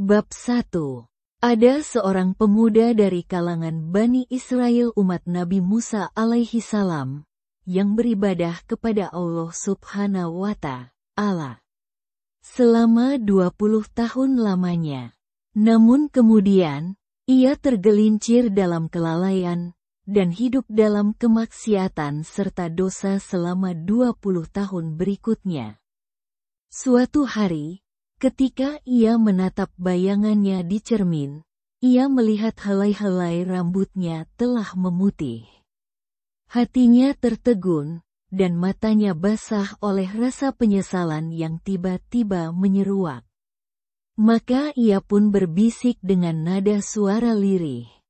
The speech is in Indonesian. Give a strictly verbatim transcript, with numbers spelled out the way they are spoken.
Bab satu. Ada seorang pemuda dari kalangan Bani Israel umat Nabi Musa alaihi salam, yang beribadah kepada Allah subhanahu wa ta'ala selama dua puluh tahun lamanya. Namun kemudian, ia tergelincir dalam kelalaian, dan hidup dalam kemaksiatan serta dosa selama dua puluh tahun berikutnya. Suatu hari, ketika ia menatap bayangannya di cermin, ia melihat helai-helai rambutnya telah memutih. Hatinya tertegun, dan matanya basah oleh rasa penyesalan yang tiba-tiba menyeruak. Maka ia pun berbisik dengan nada suara lirih,